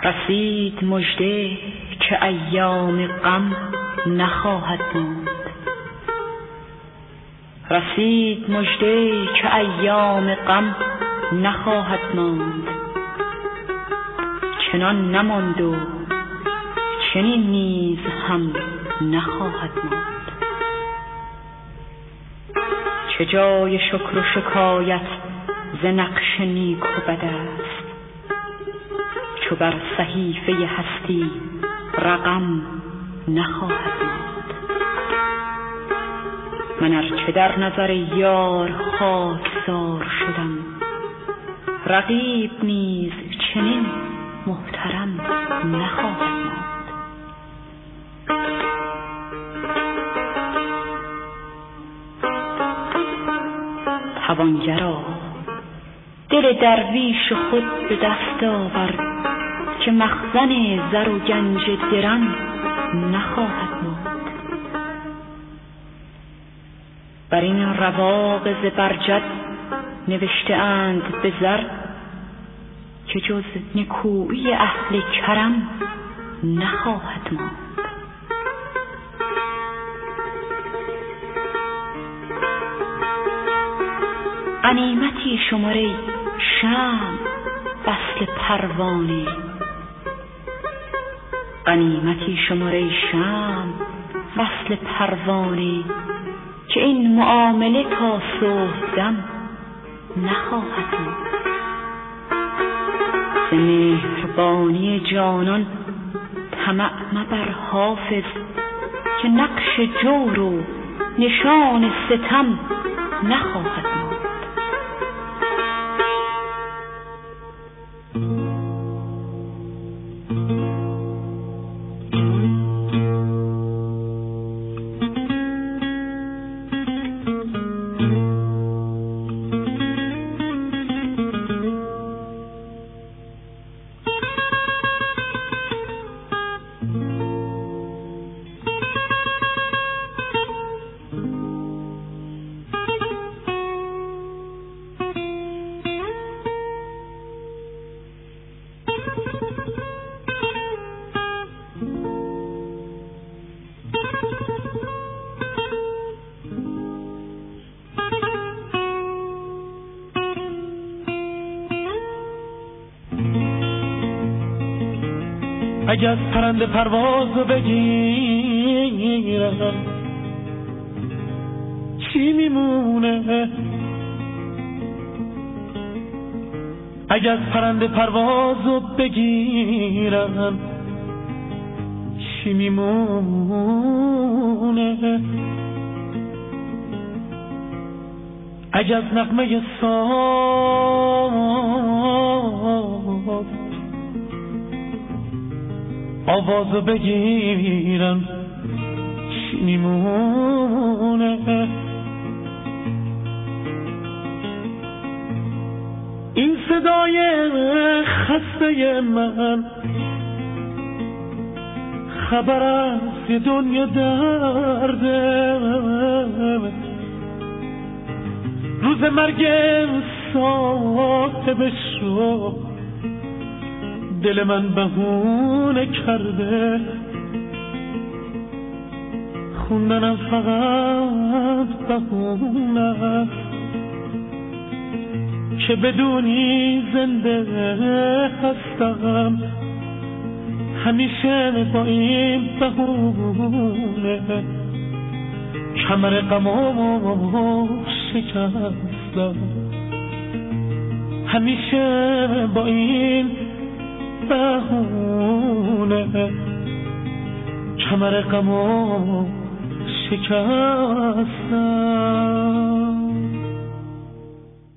رسید مژده که ایام غم نخواهد ماند. رسید مژده که ایام غم نخواهد ماند. چنان نماند و چنین نیز هم نخواهد ماند. چه جای شکر و شکایت ز نقش نیک و بد است، چو بر صحیفه هستی رقم نخواهد ماند. من ارچه در نظر یار خاکسار شدم، رقیب نیز چنین محترم نخواهد ماند. توانگرا دل درویش خود به دست آور، که مخزن زر و گنج درم نخواهد ماند. بر این رواق زبرجد نوشته اند به زر، که جز نکویی اهل کرم نخواهد ماند. غنیمتی شماره شمع وصل پروانه، غنیمتی شماره شمع وصل پروانه، که این معامله تا صبحدم نخواهد ماند. ز مهربانی جانان طمع مبر حافظ، که نقش جور و نشان ستم نخواهد ماند. اگه از پرنده پروازو بگیرم چی میمونه؟ اگه از پرنده پروازو بگیرم چی میمونه؟ اگه از نغمه ساز آوازو بگیرم چی میمونه؟ این صدای خسته من خبر از یه دنیا درده، روز مرگ صاحبش رو دل من بهونه کرده. خوندنم فقط بهونه که بدونی زنده هستم، همیشه با این بهونه کمر غمو شکستم، همیشه با این بهونه کمر غمو شکستم.